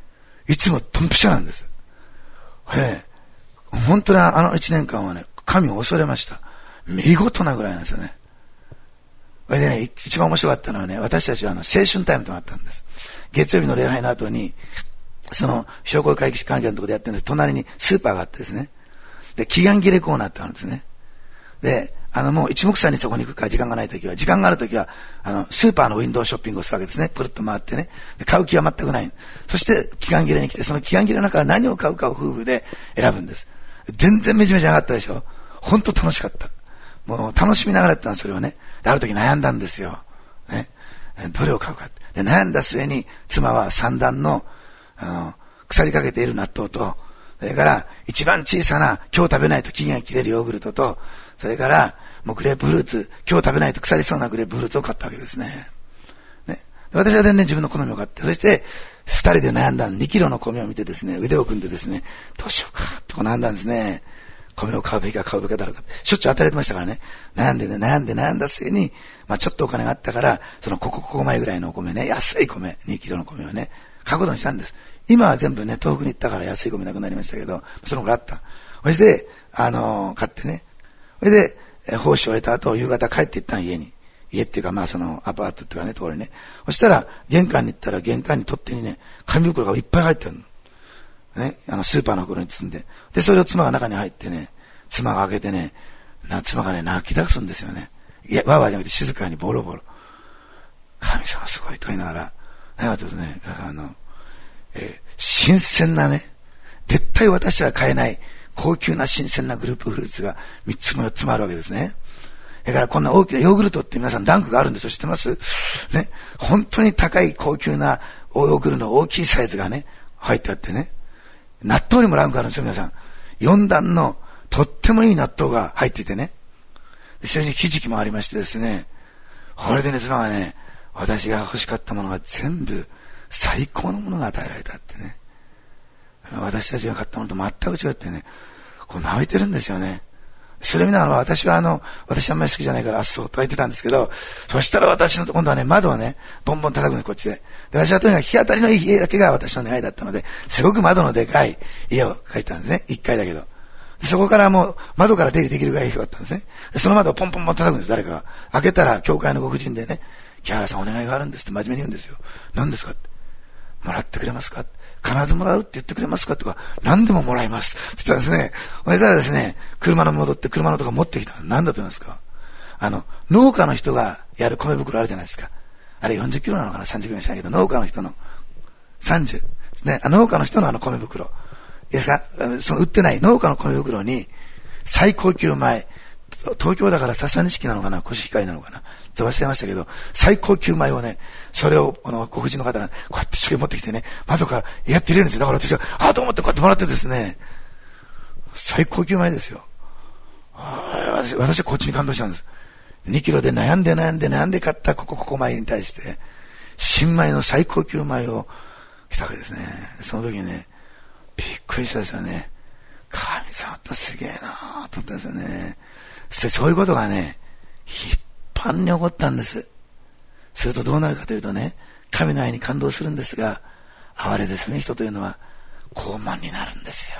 いつもドンピシャなんです。ええ。本当にあの一年間はね、神を恐れました。見事なぐらいなんですよね。それでね、一番面白かったのはね、私たちはあの青春タイムとなったんです。月曜日の礼拝の後に、その商工会議士関係のところでやってるんです。隣にスーパーがあってですね。で、期間切れコーナーってあるんですね。で、あのもう一目散にそこに行くから時間がないときは、時間があるときは、あの、スーパーのウィンドウショッピングをするわけですね。プルッと回ってね。で買う気は全くない。そして期間切れに来て、その期間切れの中から何を買うかを夫婦で選ぶんです。全然めちゃめちゃなかったでしょ。本当楽しかった。もう楽しみながらやったんです、それをね。で、ある時悩んだんですよ。ね。どれを買うか。で、悩んだ末に、妻は三段の、あの、腐りかけている納豆と、それから、一番小さな、今日食べないと期限が切れるヨーグルトと、それから、もうグレープフルーツ、今日食べないと腐りそうなグレープフルーツを買ったわけですね。ね。私は全然自分の好みを買って、そして、二人で悩んだにキロの米を見てですね、腕を組んでですね、どうしようか、ってこう悩んだんですね。米を買うべきか買うべきかだろうか。しょっちゅう当たれてましたからね。悩んでね、悩んで悩んだ末に、まあちょっとお金があったから、そのここここ前ぐらいのお米ね、安い米、にキロの米をね、買うことにしたんです。今は全部ね、遠くに行ったから安い米なくなりましたけど、その頃あった。そして、あのー、買ってね。それで、え奉仕を終えた後、夕方帰って行ったん、家に。家っていうか、まあその、アパートっていうかね、ところにね。そしたら、玄関に行ったら、玄関に取っ手にね、紙袋がいっぱい入ってるの。ね、あの、スーパーの袋に包んで。で、それを妻が中に入ってね、妻が開けてね、な妻がね、泣き出すんですよね。いや、わーわーじゃなくて静かにボロボロ。神様すごいと言いながら、なんかとね、あの、えー、新鮮なね、絶対私は買えない高級な新鮮なグループフルーツがみっつもよっつもあるわけですね。だからこんな大きなヨーグルトって皆さんランクがあるんですよ。知ってます？ね。本当に高い高級なヨーグルトの大きいサイズがね、入ってあってね。納豆にもランクあるんですよ、皆さん。よん段のとってもいい納豆が入っていてね。非常にひじきもありましてですね。これでね、妻はね、私が欲しかったものが全部最高のものが与えられたってね。私たちが買ったものと全く違ってね、こう泣いてるんですよね。それ見ながら私はあの、私あんまり好きじゃないからあっそうとか言ってたんですけど、そしたら私の今度はね、窓をね、ボンボン叩くのこっちで。で、私はとにかく日当たりのいい家だけが私の願いだったので、すごく窓のでかい家を買ったんですね。一階だけど。そこからもう窓から出入りできるぐらい広かったんですね。でその窓をポンポンポン叩くんです、誰かが。開けたら教会のご婦人でね、木原さんお願いがあるんですって真面目に言うんですよ。何ですかって。もらってくれますか？必ずもらうって言ってくれますかとか、何でももらいます。って言ったらですね、そしたらですね、車の戻って車のとか持ってきた。何だと思いますか？あの、農家の人がやる米袋あるじゃないですか。あれよんじゅっキロなのかな ?さんじゅっキロにしないけど、農家の人のさんじゅうですね、農家の人のあの米袋。いいですか？その売ってない農家の米袋に最高級米、東京だから笹錦なのかな、コシヒカリなのかなって忘れましたけど、最高級米をね、それを、あの、ご婦人の方が、こうやって一生懸命持ってきてね、窓からやって入れるんですよ。だから私は、ああと思ってこうやってもらってですね、最高級米ですよ。私, 私はこっちに感動したんです。にキロで悩んで悩んで悩んで買ったここここ米に対して、新米の最高級米を来たわけですね。その時にね、びっくりしたですよね。神様ってすげえなぁと思ったんですよね。そしてそういうことがね、一般に起こったんです。するとどうなるかというとね、神の愛に感動するんですが、哀れですね、人というのは傲慢になるんですよ。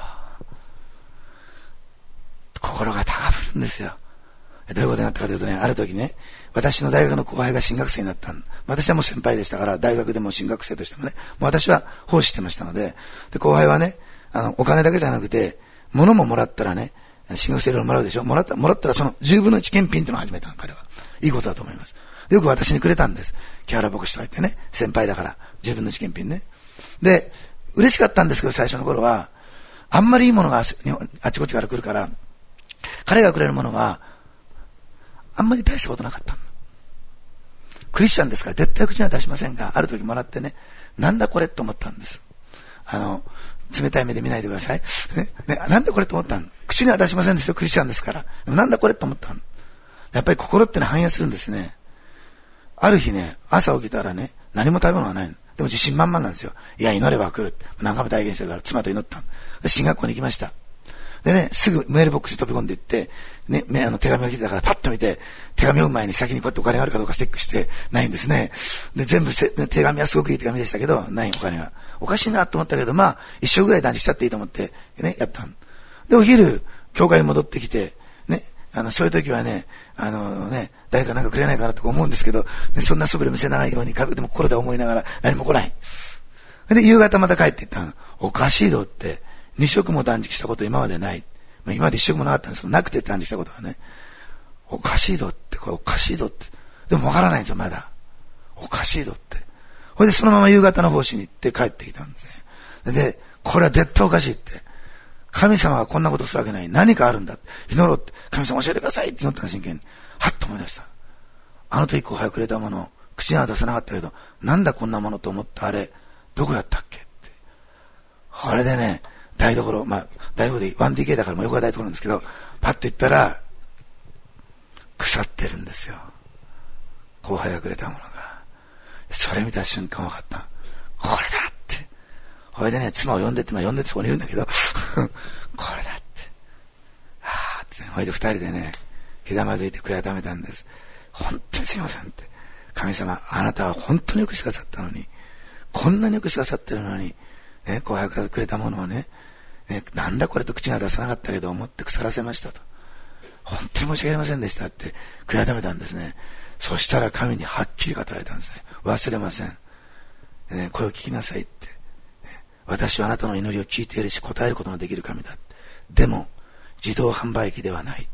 心が高ぶるんですよ。どういうことになったかというとね、ある時ね、私の大学の後輩が進学生になったん。私はもう先輩でしたから、大学でも進学生としてもね、もう私は奉仕してましたので、で、後輩はね、あの、お金だけじゃなくて、物ももらったらね、進学生料もらうでしょ。もらった、もらったらそのじゅうぶんのいち検品っていうのを始めたの、彼は。いいことだと思います。よく私にくれたんです。木原牧師とか言ってね、先輩だから、じゅうぶんのいち検品ね。で、嬉しかったんですけど、最初の頃は、あんまりいいものがあちこちから来るから、彼がくれるものは、あんまり大したことなかったの。クリスチャンですから絶対口には出しませんが、ある時もらってね、なんだこれと思ったんです。あの、冷たい目で見ないでください。ね、ね、なんだこれと思ったの。口には出しませんですよ、クリスチャンですから。でもなんだこれと思ったの。やっぱり心ってのは反映するんですね。ある日ね、朝起きたらね、何も食べ物がないの。でも自信満々なんですよ。いや、祈れば来る。何回も体験してるから、妻と祈ったの。で、進学校に行きました。 でね、すぐメールボックスに飛び込んでいって、ね、あの手紙が来てたからパッと見て、手紙を読む前に先にパッとお金があるかどうかチェックして、ないんですね。で、全部せ手紙はすごくいい手紙でしたけど、ないお金が。おかしいなと思ったけど、まあ、一生ぐらい断食しちゃっていいと思って、ね、やったん。で、お昼、教会に戻ってきて、ね、あの、そういう時はね、あのね、誰かなんかくれないかなとか思うんですけど、ね、そんな素振り見せないように、でも心で思いながら何も来ない。で、夕方また帰っていったの。おかしいぞって、二食も断食したこと今までない。まあ、今まで一食もなかったんですけど、なくて断食したことはね、おかしいぞって、これおかしいぞって。でもわからないんですよ、まだ。おかしいぞって。ほいで、そのまま夕方の奉仕に行って帰ってきたんですね。で、これは絶対おかしいって。神様はこんなことするわけない。何かあるんだ。祈ろうって。神様教えてくださいって祈ったの真剣に。はっと思い出した。あの時後輩くれたものを口には出さなかったけど、なんだこんなものと思ったあれ、どこやったっけって。あれでね、台所、まあ、台所で ワンディーケー だからもう横が台所なんですけど、パッと行ったら、腐ってるんですよ。後輩がくれたものが。それ見た瞬間分かった。これだって。ほいでね、妻を呼んでって、まあ呼んでってそこにいるんだけど、これだって。はぁってね、ほいで二人でね、ひざまずいて悔い改めたんです。本当にすいませんって。神様、あなたは本当によくしてくださったのに、こんなによくしてくださってるのに、ね、後輩からくれたものをね、ね、なんだこれと口が出さなかったけど思って腐らせましたと。本当に申し訳ありませんでしたって悔い改めたんですね。そしたら神にはっきり語られたんですね。忘れません。ね、声を聞きなさいって、ね。私はあなたの祈りを聞いているし答えることのできる神だ。でも自動販売機ではないって。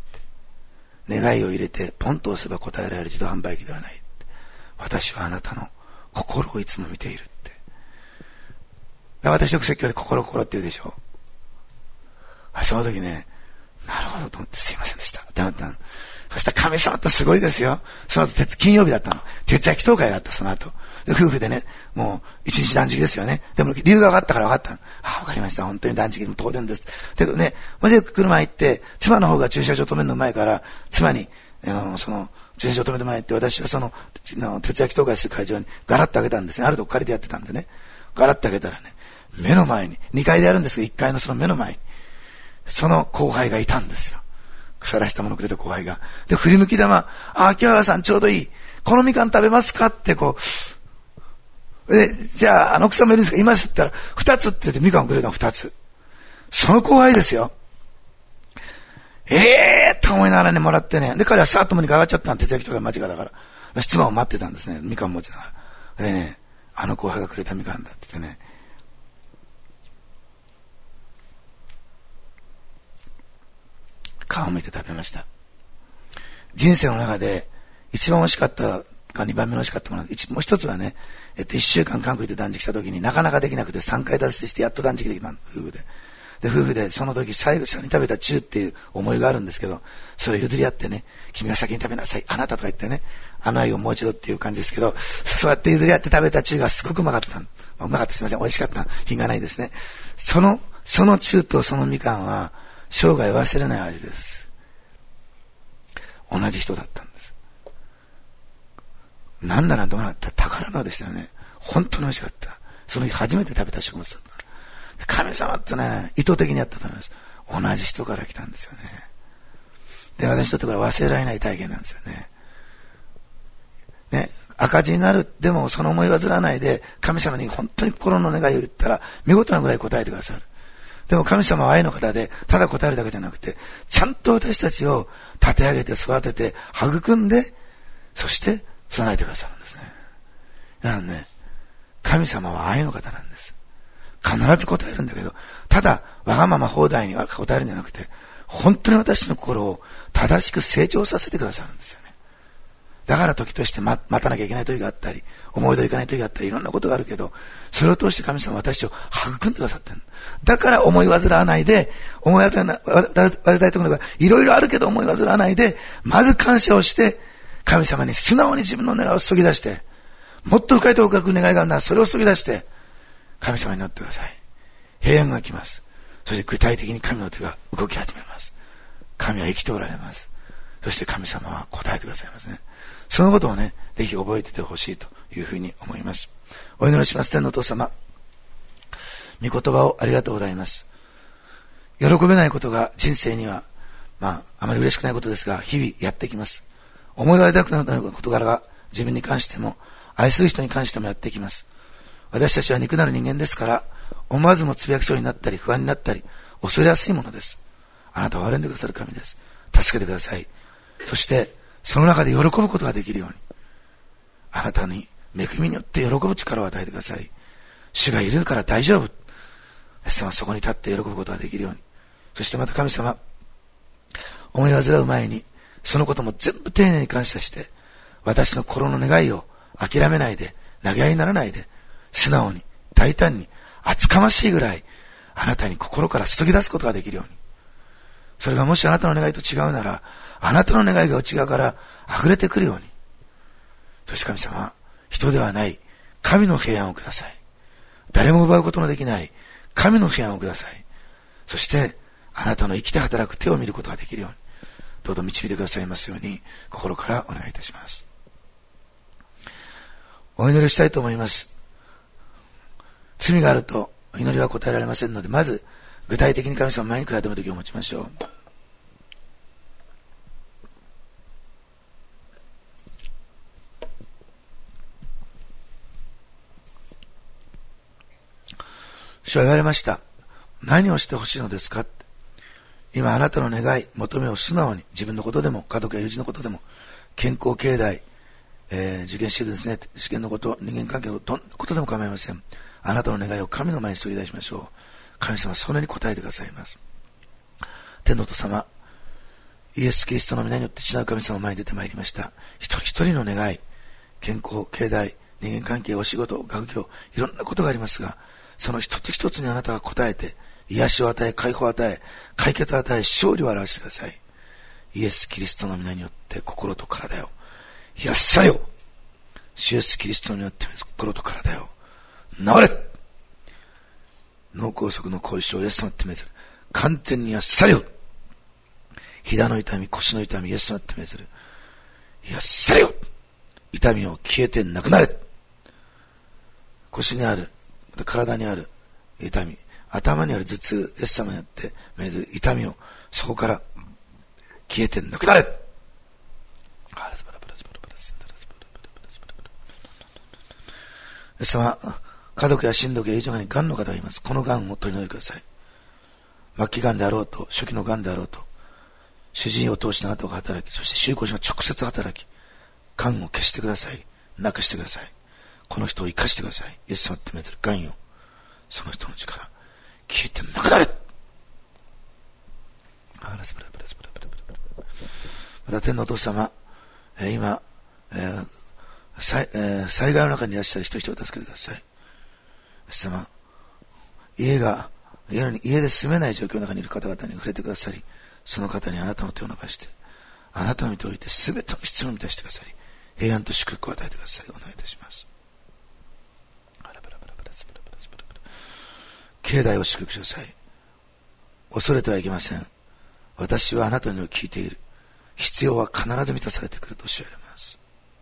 願いを入れてポンと押せば答えられる自動販売機ではないって。私はあなたの心をいつも見ているって。私よく説教で心心って言うでしょ。その時ね、なるほどと思ってすいませんでしたって思ったの。そしたら神様ってすごいですよ。その後、金曜日だったの。徹夜祈祷会があった、その後。で、夫婦でね、もう一日断食ですよね。でも理由が分かったから分かったの。ああ、分かりました。本当に断食でも当然です。だけどね、もし車行って、妻の方が駐車場止めるのうまいから、妻に、あの、その、駐車場止めてもらえって、私はその、の徹夜祈祷会する会場にガラッと開けたんですね。あるとこ借りてやってたんでね。ガラッと開けたらね、目の前に、にかいでやるんですけど、いっかいのその目の前に、その後輩がいたんですよ。腐らしたものくれた後輩が。で、振り向き玉、あ、秋原さんちょうどいい。このみかん食べますかってこう。で、じゃあ、あの奥さんもいるんですか？いますって言ったら、二つって言ってみかんをくれたの二つ。その後輩ですよ。ええーと思いながらね、もらってね。で、彼はさっともにか上がっちゃったの。徹夜祈祷会間近だから。私、妻を待ってたんですね。みかん持ちながら。でね、あの後輩がくれたみかんだって言ってね。皮をむいて食べました。人生の中で一番美味しかったか二番目の美味しかったもの、もう一つはね、えっと、一週間韓国で断食した時になかなかできなくて三回脱出してやっと断食できたの、夫婦で。で、夫婦でその時最後に食べた中っていう思いがあるんですけど、それを譲り合ってね、君が先に食べなさい、あなたとか言ってね、あの愛をもう一度っていう感じですけど、そうやって譲り合って食べた中がすごくうまかったの。うまかった、すみません、美味しかった。品がないですね。その、その中とそのみかんは、生涯忘れない味です。同じ人だったんです。なんだなんて思わなかった。宝物でしたよね。本当に美味しかった。その日初めて食べた食物だった。神様ってね、意図的にやったと思います。同じ人から来たんですよね。で、私にとってこれ忘れられない体験なんですよね。ね、赤字になる。でもその思い煩わないで、神様に本当に心の願いを言ったら、見事なぐらい答えてくださる。でも神様は愛の方で、ただ答えるだけじゃなくて、ちゃんと私たちを立て上げて育てて、育んで、そして備えてくださるんですね。だからね、神様は愛の方なんです。必ず答えるんだけど、ただわがまま放題に答えるんじゃなくて、本当に私の心を正しく成長させてくださるんですよね。だから時として待たなきゃいけない時があったり、思い通りいかない時があったり、いろんなことがあるけど、それを通して神様は私を育んでくださってる。だから思い煩わないで、思い煩わないところがいろいろあるけど思い煩わないで、まず感謝をして、神様に素直に自分の願いを注ぎ出して、もっと深いところから願いがあるならそれを注ぎ出して、神様に祈ってください。平安が来ます。そして具体的に神の手が動き始めます。神は生きておられます。そして神様は答えてくださいますね。そのことをね、ぜひ覚えててほしいというふうに思います。お祈りします。天のお父様、御言葉をありがとうございます。 喜べないことが人生には、まあ、あまり嬉しくないことですが、日々やってきます。思いやりたくなる事柄が自分に関しても、愛する人に関してもやってきます。私たちは肉なる人間ですから、思わずもつぶやきそうになったり、不安になったり、恐れやすいものです。あなたは憐れんでくださる神です。助けてください。そして、その中で喜ぶことができるように、あなたに恵みによって喜ぶ力を与えてください。主がいるから大丈夫。イエス様はそこに立って喜ぶことができるように。そしてまた神様、思い煩う前に、そのことも全部丁寧に感謝して、私の心の願いを諦めないで、投げ合いにならないで、素直に、大胆に、厚かましいぐらい、あなたに心から注ぎ出すことができるように。それがもしあなたの願いと違うなら、あなたの願いが内側から溢れてくるように。そして神様、人ではない神の平安をください。誰も奪うことのできない神の平安をください。そしてあなたの生きて働く手を見ることができるように、どうぞ導いてくださいますように心からお願いいたします。お祈りをしたいと思います。罪があると祈りは答えられませんので、まず具体的に神様の前に悔い改める時を持ちましょう。主は言われました。何をしてほしいのですか。今あなたの願い、求めを素直に、自分のことでも家族や友人のことでも、健康経済、えー、受験シーズンですね、試験のこと、人間関係のどんなことでも構いません。あなたの願いを神の前に注ぎ出しましょう。神様はそれに答えてくださいます。天のお父様、イエス・キリストの皆によって父なる神様の前に出てまいりました。一人一人の願い、健康、経済、人間関係、お仕事、学業、いろんなことがありますが、その一つ一つにあなたが答えて、癒しを与え、解放を与え、解決を与え、勝利を表してください。イエス・キリストの皆によって心と体を癒されよ。イエス・キリストによって心と体を治れ。脳梗塞の後遺症をイエス様ってめずる。完全に癒されよ。膝の痛み、腰の痛み、イエス様ってめずる。癒されよ。痛みを消えてなくなれ。腰にある、また体にある痛み、頭にある頭痛、イエス様によってめずる痛みをそこから消えてなくなれ。イエス様、家族や親族や友人に癌の方がいます。この癌を取り除いてください。末期癌であろうと、初期の癌であろうと、主治医を通してあなたが働き、そして宗教者が直接働き、癌を消してください。なくしてください。この人を生かしてください。イエス様ってめずる癌よ。その人の力、消えてなくなれ。また天のお父様、えー、今、えー災, えー、災害の中にいらっしゃる人々を助けてください。イエス様、家が家に家で住めない状況の中にいる方々に触れてくださり、その方にあなたの手を伸ばして、あなたの見ておいてすべての必要を満たしてくださり、平安と祝福を与えてください。お願いいたします。境内を祝福してください。恐れてはいけません。私はあなたのを聞いている。必要は必ず満たされてくるとおっしゃられます。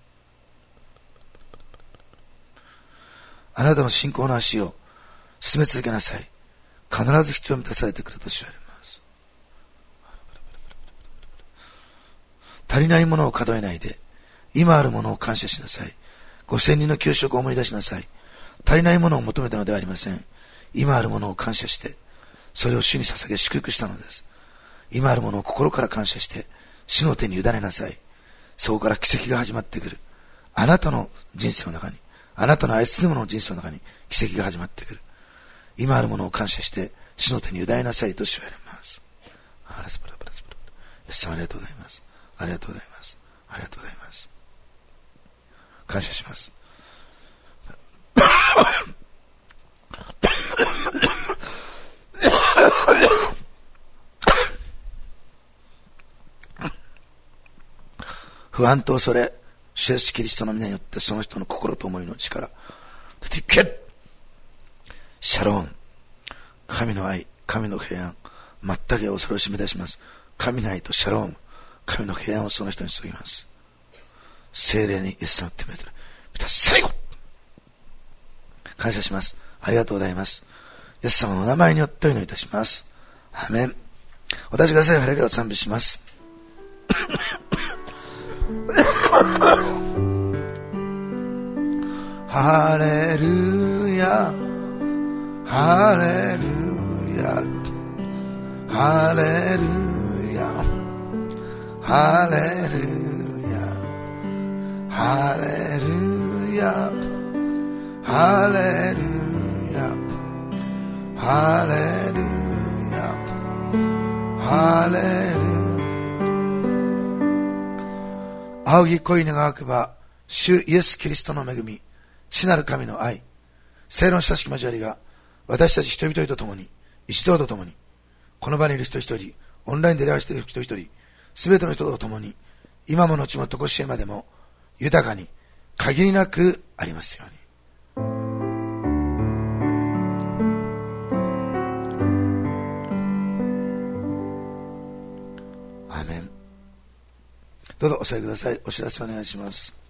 あなたの信仰の足を進め続けなさい。必ず必要を満たされてくるとおっしゃられます。足りないものを数えないで、今あるものを感謝しなさい。ごせんにんの給食を思い出しなさい。足りないものを求めたのではありません。今あるものを感謝して、それを主に捧げ祝福したのです。今あるものを心から感謝して、主の手に委ねなさい。そこから奇跡が始まってくる。あなたの人生の中に、あなたの愛する者の人生の中に奇跡が始まってくる。今あるものを感謝して、主の手に委ねなさいと主は言われます。イエス様ありがとうございます。ありがとうございます。ありがとうございます。感謝します。不安と恐れ、主イエスキリストの皆によってその人の心と思いの力出ていけ。シャローン、神の愛、神の平安、全く恐れを締め出します。神の愛とシャローン、神の平安をその人に注ぎます。聖霊にイエス様ってめてる。最後感謝します。ありがとうございます。イエス様のお名前によってお祈りいたします。 アーメン。お立ちください。ハレルヤを賛美します。ハレルヤ、ハレルヤ、ハレルヤ、ハレルヤ、ハレルヤ、ハレルヤ、ハレルヤ、ハレルヤ。仰ぎ恋願わくば、主イエス・キリストの恵み、父なる神の愛、聖の親しき交わりが、私たち人々と共に、一同と共に、この場にいる人一人、オンラインで出会いしている人一人、すべての人と共に、今も後もとこしえまでも、豊かに、限りなくありますように。アーメン。どうぞお座りください。お知らせお願いします。